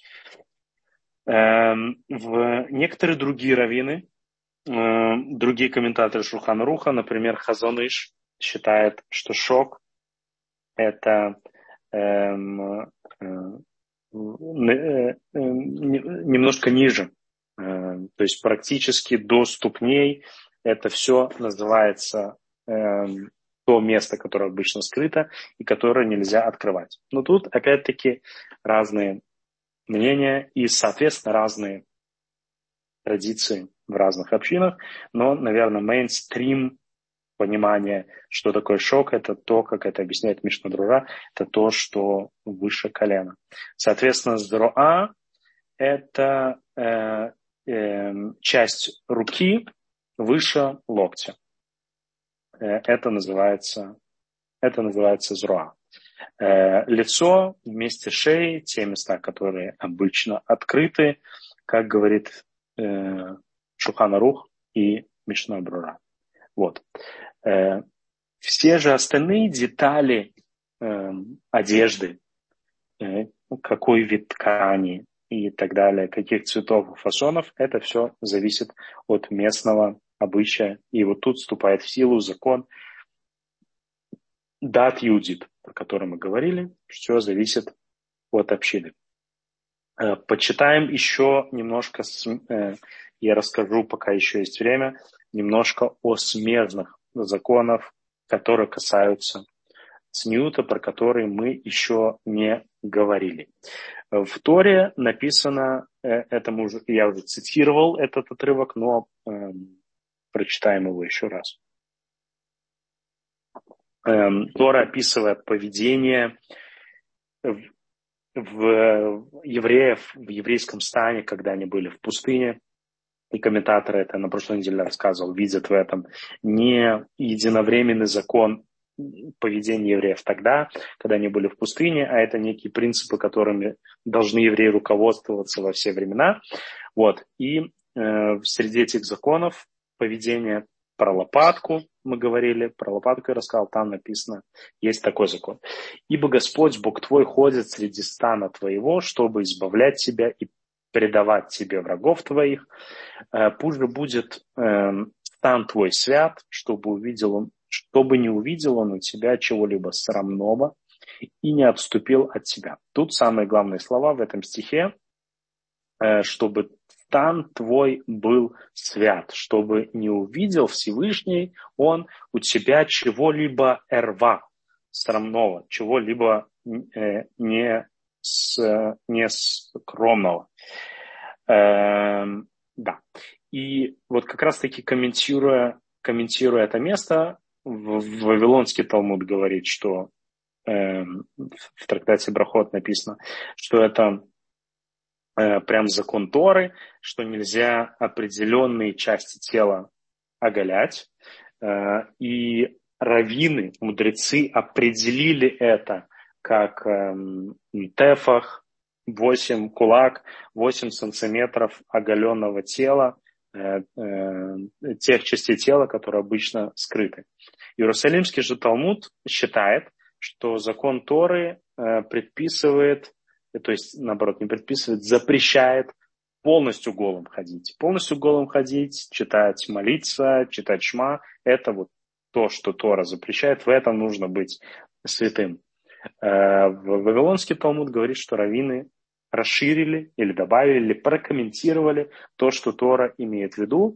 В некоторые другие раввины, другие комментаторы Шулхан Аруха, например, Хазон Иш, считает, что шок – это эм, э, э, немножко ниже, э, то есть практически до ступней. Это все называется э, то место, которое обычно скрыто и которое нельзя открывать. Но тут опять-таки разные мнения и, соответственно, разные традиции в разных общинах, но, наверное, мейнстрим понимание, что такое шок, это то, как это объясняет Мишна Брура, это то, что выше колена. Соответственно, зроа – это э, э, часть руки, выше локтя. Это называется, это называется зруа. Лицо вместе с шеей, те места, которые обычно открыты, как говорит Шулхан Арух и Мишна Брура. Вот. Все же остальные детали одежды, какой вид ткани и так далее, каких цветов и фасонов, это все зависит от местного обычая. И вот тут вступает в силу закон дат юдит, о котором мы говорили, все зависит от общины. Почитаем еще немножко, я расскажу, пока еще есть время, немножко о смежных законах, которые касаются цниута, про которые мы еще не говорили. В Торе написано, это мы уже, я уже цитировал этот отрывок, но э, прочитаем его еще раз. Э, Тора описывает поведение в, в евреев в еврейском стане, когда они были в пустыне. И комментаторы, это на прошлой неделе рассказывал, видят в этом не единовременный закон поведения евреев тогда, когда они были в пустыне, а это некие принципы, которыми должны евреи руководствоваться во все времена. Вот. И э, среди этих законов поведение про лопатку, мы говорили, про лопатку я рассказал, там написано, есть такой закон. «Ибо Господь, Бог твой, ходит среди стана твоего, чтобы избавлять тебя и предавать тебе врагов твоих. Пусть же будет э, стан твой свят, чтобы увидел он, чтобы не увидел он у тебя чего-либо срамного и не отступил от тебя». Тут самые главные слова в этом стихе, э, чтобы стан твой был свят, чтобы не увидел Всевышний он у тебя чего-либо эрва, срамного, чего-либо э, не с, не скромного. Эм, да. И вот как раз-таки комментируя, комментируя это место, в, в Вавилонский Талмуд говорит, что эм, в трактате Брахот написано, что это э, прям закон Торы, что нельзя определенные части тела оголять. Э, и раввины, мудрецы определили это как э, тефах, восемь кулак, восемь сантиметров оголенного тела, э, э, тех частей тела, которые обычно скрыты. Иерусалимский же Талмуд считает, что закон Торы э, предписывает, то есть, наоборот, не предписывает, запрещает полностью голым ходить. Полностью голым ходить, читать, молиться, читать шма, это вот то, что Тора запрещает, в этом нужно быть святым. Вавилонский Талмуд говорит, что раввины расширили или добавили, или прокомментировали то, что Тора имеет в виду.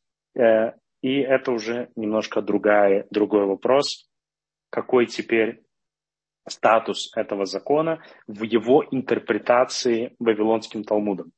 И это уже немножко другая, другой вопрос, какой теперь статус этого закона в его интерпретации Вавилонским Талмудом.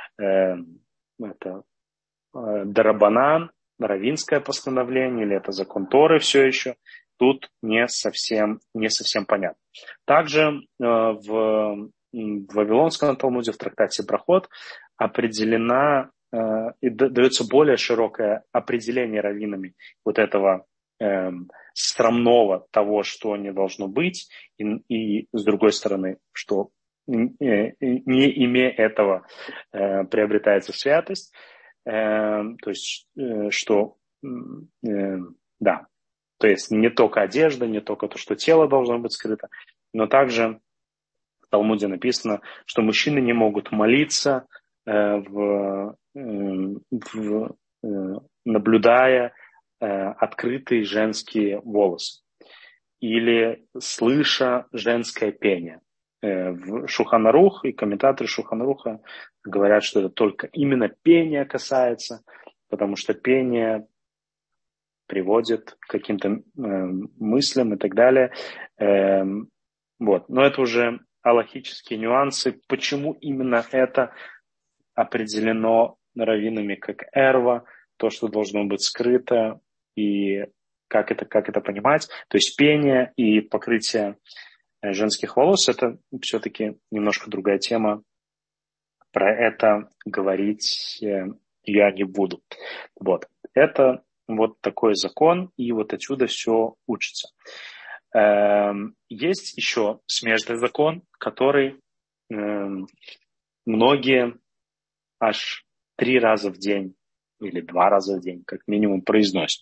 Это дарабанан, раввинское постановление, или это закон Торы все еще. Тут не совсем, не совсем понятно. Также э, в, в Вавилонском Талмуде, в трактате Брахот, определена э, и дается более широкое определение раввинами вот этого э, срамного того, что не должно быть, и, и с другой стороны, что не, не имея этого э, приобретается святость, э, то есть э, что э, да. То есть не только одежда, не только то, что тело должно быть скрыто, но также в Талмуде написано, что мужчины не могут молиться, э, в, э, в, э, наблюдая э, открытые женские волосы или слыша женское пение. Э, в Шулхан Арух и комментаторы Шулхан Аруха говорят, что это только именно пение касается, потому что пение приводит к каким-то э, мыслям и так далее. Э, вот. Но это уже алахические нюансы. Почему именно это определено раввинами как эрва, то, что должно быть скрыто, и как это, как это понимать. То есть пение и покрытие женских волос – это все-таки немножко другая тема. Про это говорить э, я не буду. Вот. Это вот такой закон, и вот отсюда все учится. Есть еще смежный закон, который многие аж три раза в день или два раза в день, как минимум, произносят.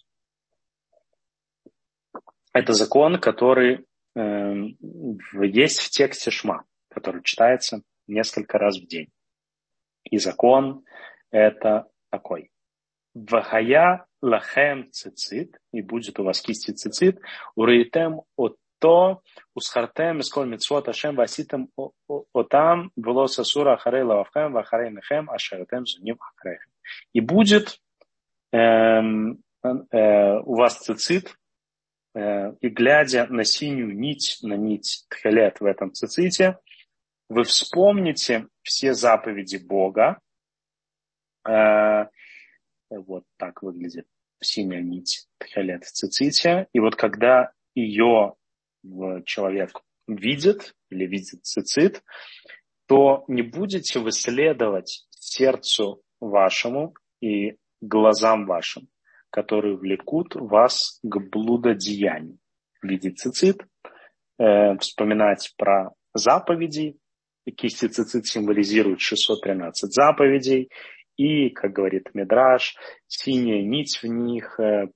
Это закон, который есть в тексте Шма, который читается несколько раз в день. И закон это такой. Вахая лахем цицит, и будет у вас кисти цицит, урейтем ото, усхартем исколь митцвот ашем васитем отам, вело сасура ахарей лававхем, вахарей нехем, ашеретем зуним ахарейхем. И будет эм, э, у вас цицит, э, и глядя на синюю нить, на нить тхелет в этом циците, вы вспомните все заповеди Бога. Э, вот так выглядит синяя нить тхелет в циците. И вот когда ее человек видит или видит цицит, то не будете вы следовать сердцу вашему и глазам вашим, которые влекут вас к блудодеянию. Видеть цицит, э, вспоминать про заповеди. Кисти цицит символизирует шестьсот тринадцать заповедей. И, как говорит Мидраш, синяя нить в них э,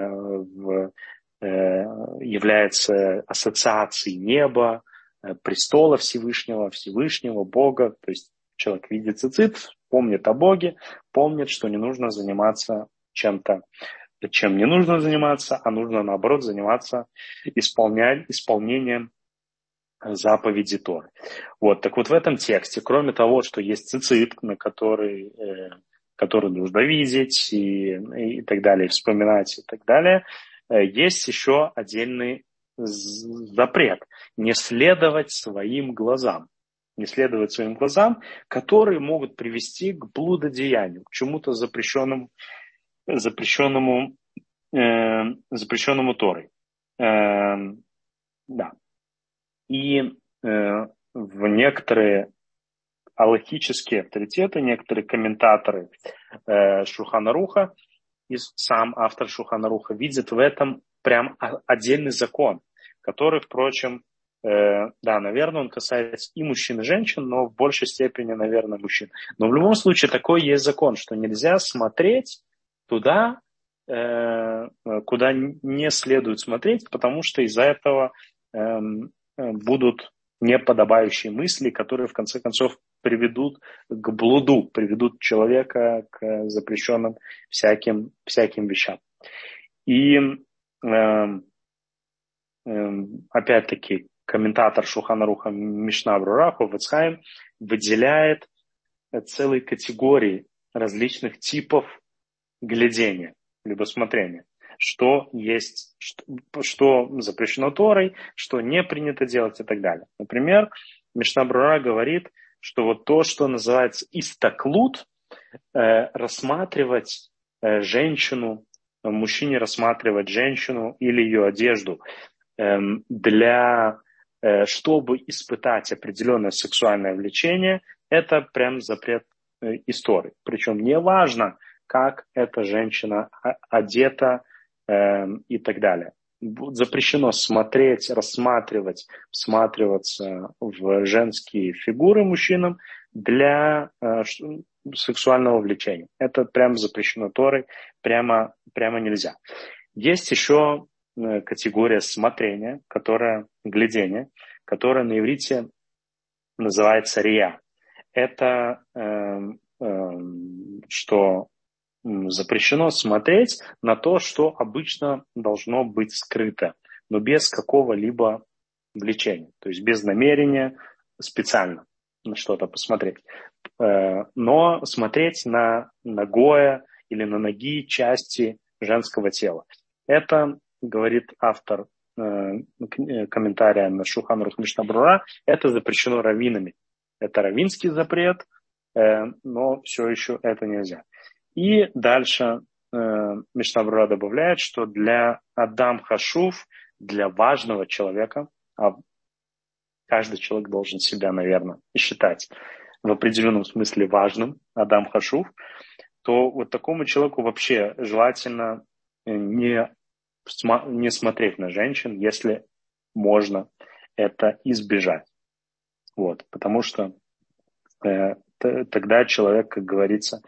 э, э, является ассоциацией неба, э, престола Всевышнего, Всевышнего, Бога. То есть человек видит цицит, помнит о Боге, помнит, что не нужно заниматься чем-то, чем не нужно заниматься, а нужно, наоборот, заниматься исполнять, исполнением заповеди Торы. Вот, так вот в этом тексте, кроме того, что есть цицит, на который, э, который нужно видеть и, и так далее, вспоминать и так далее, э, есть еще отдельный запрет не следовать своим глазам. Не следовать своим глазам, которые могут привести к блудодеянию, к чему-то запрещенному, запрещенному, э, запрещенному Торой. Э, да. И э, в некоторые алахические авторитеты, некоторые комментаторы э, Шулхан Аруха, и сам автор Шулхан Аруха видит в этом прям отдельный закон, который, впрочем, э, да, наверное, он касается и мужчин, и женщин, но в большей степени, наверное, мужчин. Но в любом случае такой есть закон, что нельзя смотреть туда, э, куда не следует смотреть, потому что из-за этого э, будут неподобающие мысли, которые в конце концов приведут к блуду, приведут человека к запрещенным всяким, всяким вещам. И э, э, опять-таки комментатор Шулхан Аруха Мишна Брура Хофец Хаим выделяет целые категории различных типов глядения, либо смотрения. Что есть, что, что запрещено Торой, что не принято делать и так далее. Например, Мишна Брура говорит, что вот то, что называется истаклут, э, рассматривать э, женщину, мужчине рассматривать женщину или ее одежду э, для, э, чтобы испытать определенное сексуальное влечение, это прям запрет э, из Торы. Причем не важно, как эта женщина одета, и так далее. Запрещено смотреть, рассматривать, всматриваться в женские фигуры мужчинам для э, сексуального влечения. Это прямо запрещено Торой, прямо, прямо нельзя. Есть еще категория смотрения, которая, глядение, которая на иврите называется рия. Это э, э, что запрещено смотреть на то, что обычно должно быть скрыто, но без какого-либо влечения, то есть без намерения специально на что-то посмотреть. Но смотреть на нагое или на ноги части женского тела. Это, говорит автор комментария на Шулхан Арух Мишна Брура, это запрещено раввинами. Это раввинский запрет, но все еще это нельзя. И дальше э, Мишна Брура добавляет, что для Адам Хашув, для важного человека, а каждый человек должен себя, наверное, считать в определенном смысле важным, Адам Хашув, то вот такому человеку вообще желательно не, не смотреть на женщин, если можно это избежать. Вот, потому что э, т- тогда человек, как говорится,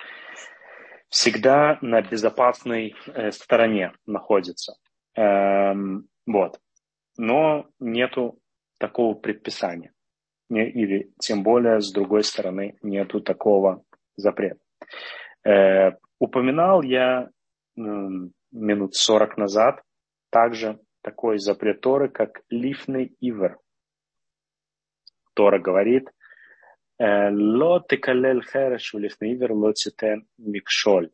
всегда на безопасной э, стороне находится. Эм, вот. Но нету такого предписания. Не, или тем более, с другой стороны, нету такого запрета. Э, упоминал я э, минут сорок назад также такой запрет Торы, как лифный ивер. Тора говорит: «Ло текалель хереш лифный ивер ло цитен микшоль».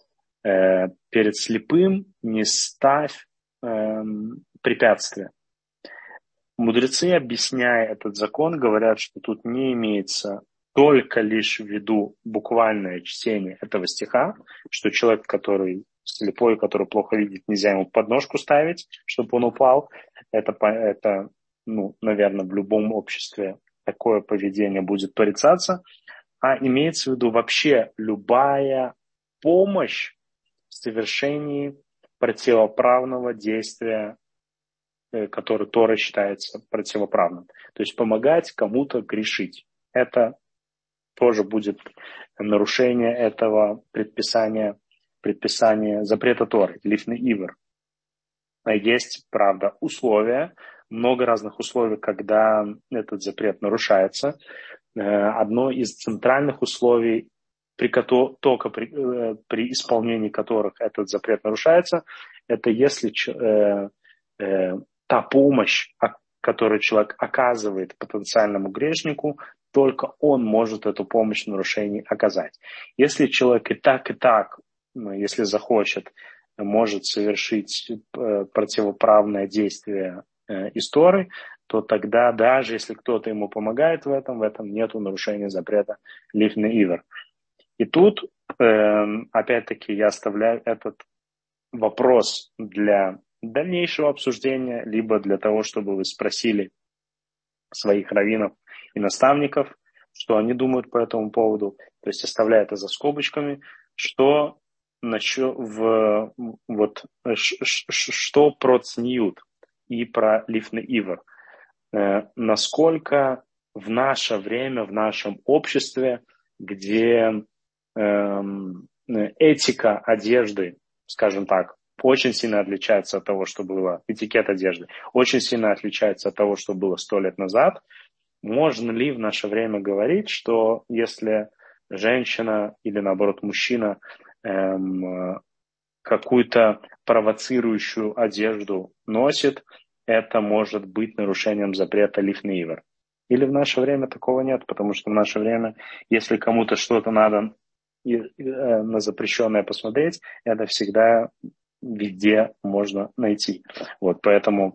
Перед слепым не ставь э, препятствия. Мудрецы, объясняя этот закон, говорят, что тут не имеется только лишь в виду буквальное чтение этого стиха, что человек, который слепой, который плохо видит, нельзя ему подножку ставить, чтобы он упал. Это, это ну, наверное, в любом обществе такое поведение будет порицаться. А имеется в виду вообще любая помощь в совершении противоправного действия, который Тора считается противоправным. То есть помогать кому-то грешить. Это тоже будет нарушение этого предписания, предписания запрета Торы, лифный ивер. Есть, правда, условия, много разных условий, когда этот запрет нарушается. Одно из центральных условий, при кото, только при, при исполнении которых этот запрет нарушается, это если э, э, та помощь, которую человек оказывает потенциальному грешнику, только он может эту помощь в нарушении оказать. Если человек и так, и так, если захочет, может совершить противоправное действие из Торы, то тогда даже если кто-то ему помогает в этом, в этом нет нарушения запрета лифный ивер. И тут, опять-таки, я оставляю этот вопрос для дальнейшего обсуждения, либо для того, чтобы вы спросили своих раввинов и наставников, что они думают по этому поводу. То есть оставляя это за скобочками, что насчет в вот ш, ш, что про цниют и про лифный ивер. Э, насколько в наше время, в нашем обществе, где э, этика одежды, скажем так, очень сильно отличается от того, что было, этикет одежды, очень сильно отличается от того, что было сто лет назад. Можно ли в наше время говорить, что если женщина или, наоборот, мужчина эм, какую-то провоцирующую одежду носит, это может быть нарушением запрета лифный ивер? Или в наше время такого нет? Потому что в наше время, если кому-то что-то надо и, э, на запрещенное посмотреть, это всегда везде можно найти. Вот, поэтому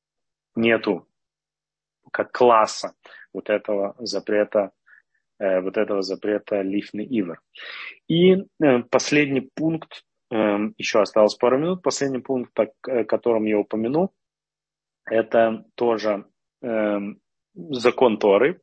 нету как класса вот этого запрета, э, вот этого запрета лифный ивер. И э, последний пункт, э, еще осталось пару минут, последний пункт, о котором я упомяну, это тоже э, закон Торы.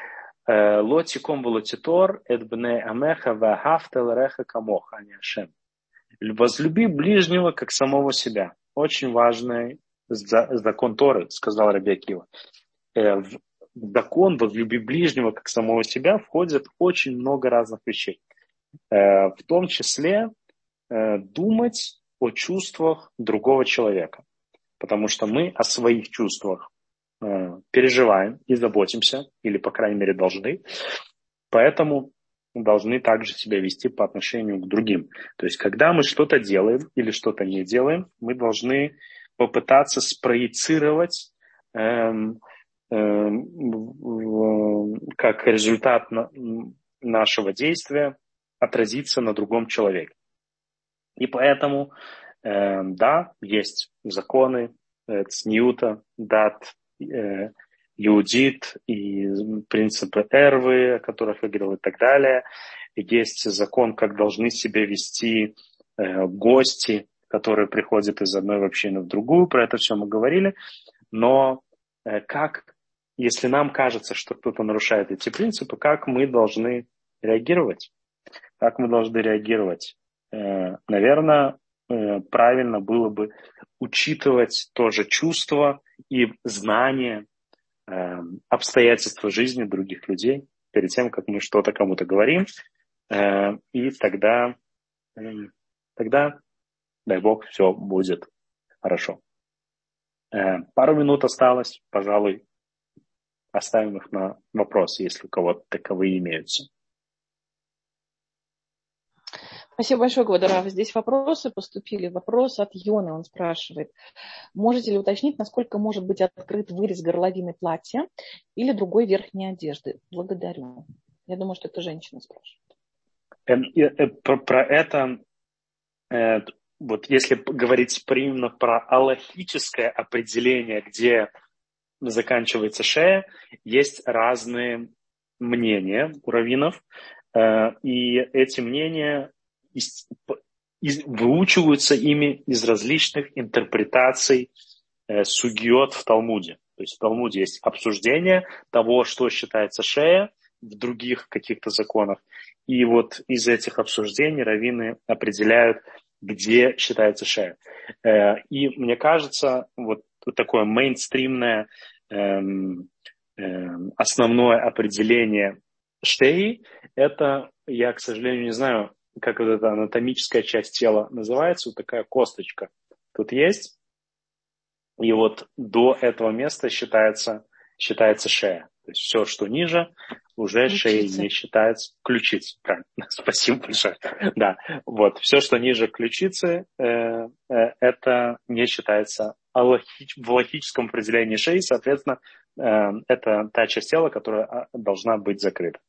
Лотиком волотитор эд бне амеха ваахавта лареха камоха ани Ашем. Возлюби ближнего, как самого себя. Очень важный закон Торы, сказал Раби Акива. В закон «возлюби ближнего, как самого себя» входит очень много разных вещей. В том числе думать о чувствах другого человека. Потому что мы о своих чувствах переживаем и заботимся, или, по крайней мере, должны. Поэтому должны также себя вести по отношению к другим. То есть, когда мы что-то делаем или что-то не делаем, мы должны попытаться спроецировать эм, эм, как результат на, нашего действия отразиться на другом человеке. И поэтому, эм, да, есть законы э, цниута, дат, э, Иудит и принципы эрвы, о которых я говорил, и так далее. Есть закон, как должны себя вести э, гости, которые приходят из одной общины в другую. Про это все мы говорили. Но э, как, если нам кажется, что кто-то нарушает эти принципы, как мы должны реагировать? как мы должны реагировать? Наверное, правильно было бы учитывать тоже чувства и знания, обстоятельства жизни других людей перед тем, как мы что-то кому-то говорим. И тогда, тогда, дай Бог, все будет хорошо. Пару минут осталось, пожалуй, оставим их на вопросы, если у кого-то таковые имеются. Спасибо большое, Гвадарав. Здесь вопросы поступили. Вопрос от Йоны, он спрашивает. Можете ли уточнить, насколько может быть открыт вырез горловины платья или другой верхней одежды? Благодарю. Я думаю, что это женщина спрашивает. Про, про это, вот если говорить именно про алахическое определение, где заканчивается шея, есть разные мнения у раввинов, и эти мнения из, из, выучиваются ими из различных интерпретаций э, сугьот в Талмуде. То есть в Талмуде есть обсуждение того, что считается шея в других каких-то законах. И вот из этих обсуждений раввины определяют, где считается шея. Э, и мне кажется, вот такое мейнстримное э, э, основное определение шеи, это, я, к сожалению, не знаю, как вот эта анатомическая часть тела называется, вот такая косточка тут есть. И вот до этого места считается, считается шея. То есть все, что ниже, уже ключица. Шеей не считается. Ключица, правильно. Спасибо большое. Да, вот. Все, что ниже ключицы, э, э, это не считается алахич, в логическом определении шеи. Соответственно, э, это та часть тела, которая должна быть закрыта.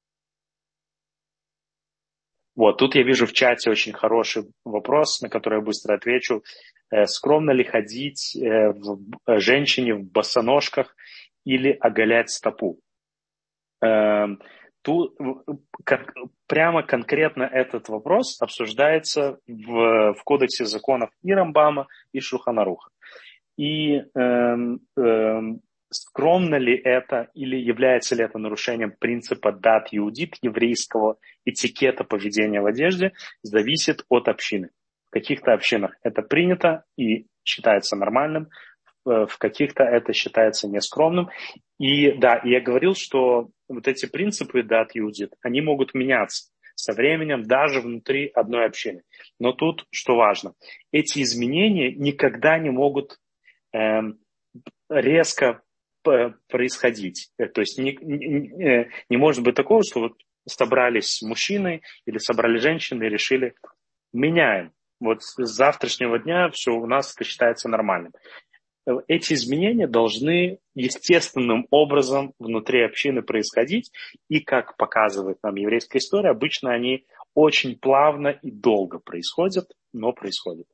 Вот, тут я вижу в чате очень хороший вопрос, на который я быстро отвечу. Э, скромно ли ходить э, в, э, женщине в босоножках или оголять стопу? Э, тут как, прямо конкретно этот вопрос обсуждается в, в кодексе законов и Рамбама, и Шулхан Аруха. И э, э, скромно ли это или является ли это нарушением принципа дат иудит, еврейского этикета поведения в одежде, зависит от общины. В каких-то общинах это принято и считается нормальным, в каких-то это считается нескромным. И да, я говорил, что вот эти принципы дат иудит, они могут меняться со временем даже внутри одной общины. Но тут, что важно, эти изменения никогда не могут э, резко происходить. То есть не, не, не может быть такого, что вот собрались мужчины или собрали женщины и решили, меняем. Вот с завтрашнего дня все у нас это считается нормальным. Эти изменения должны естественным образом внутри общины происходить. И, как показывает нам еврейская история, обычно они очень плавно и долго происходят, но происходят.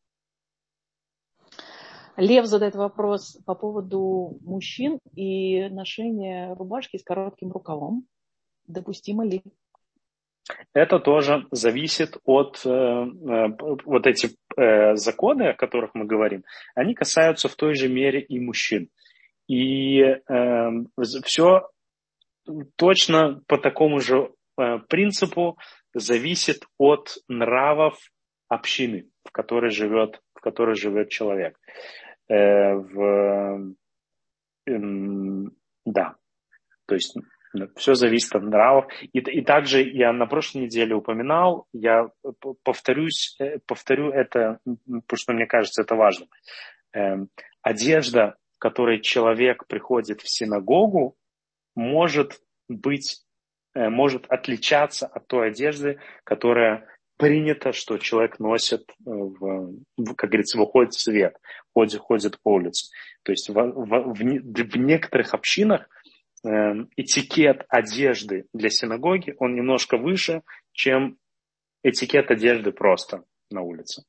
Лев задает вопрос по поводу мужчин и ношения рубашки с коротким рукавом. Допустимо ли? Это тоже зависит от э, э, вот эти э, законы, о которых мы говорим, они касаются в той же мере и мужчин. И э, все точно по такому же э, принципу зависит от нравов общины, в которой живет, в которой живет человек. Э, в, э, да, то есть все зависит от нравов. И, и также я на прошлой неделе упоминал, я повторюсь, повторю это, потому что мне кажется это важным. Э, одежда, в которой человек приходит в синагогу, может быть, э, может отличаться от той одежды, которая принято, что человек носит, в, в, как говорится, выходит в свет, ходит, ходит по улице. То есть в, в, в, в некоторых общинах э, этикет одежды для синагоги, он немножко выше, чем этикет одежды просто на улице.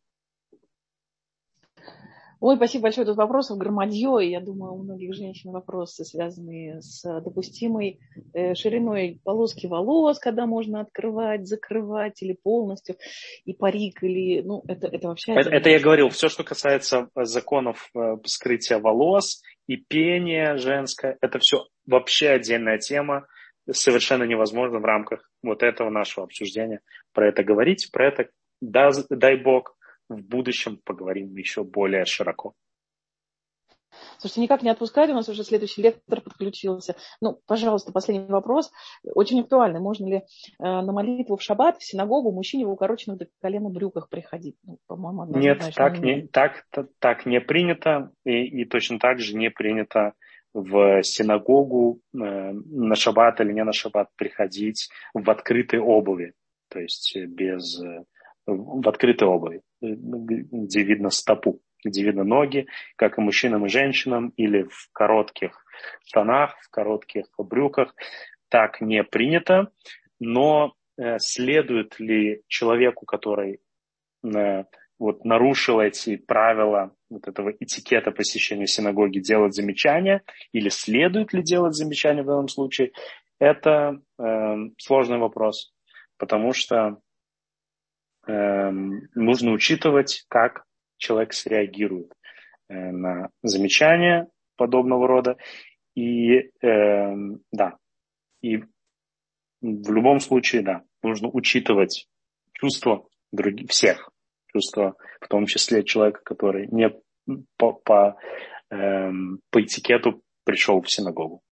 Ой, спасибо большое. Тут вопросов громадье, и я думаю, у многих женщин вопросы, связанные с допустимой э, шириной полоски волос, когда можно открывать, закрывать или полностью, и парик, или, ну, это, это вообще... Это, это я говорил, все, что касается законов э, скрытия волос и пения женское, это все вообще отдельная тема, совершенно невозможно в рамках вот этого нашего обсуждения про это говорить. Про это, дай, дай Бог, в будущем поговорим еще более широко. Слушайте, никак не отпускать, у нас уже следующий лектор подключился. Ну, пожалуйста, последний вопрос, очень актуальный. Можно ли э, на молитву в шаббат в синагогу мужчине в укороченных до колена брюках приходить? Ну, по-моему, Нет, однозначно так нет. не, так, так не принято, и, и точно так же не принято в синагогу э, на шаббат или не на шаббат приходить в открытой обуви, то есть без, э, в открытой обуви, где видно стопу, где видно ноги, как и мужчинам и женщинам, или в коротких штанах, в коротких брюках. Так не принято, но э, следует ли человеку, который э, вот, нарушил эти правила вот этого этикета посещения синагоги, делать замечания, или следует ли делать замечания в данном случае, это э, сложный вопрос, потому что э, нужно учитывать, как человек среагирует э, на замечания подобного рода. И э, да, и в любом случае, да, нужно учитывать чувства других, всех, чувства, в том числе человека, который не по, по, эм, по этикету пришел в синагогу.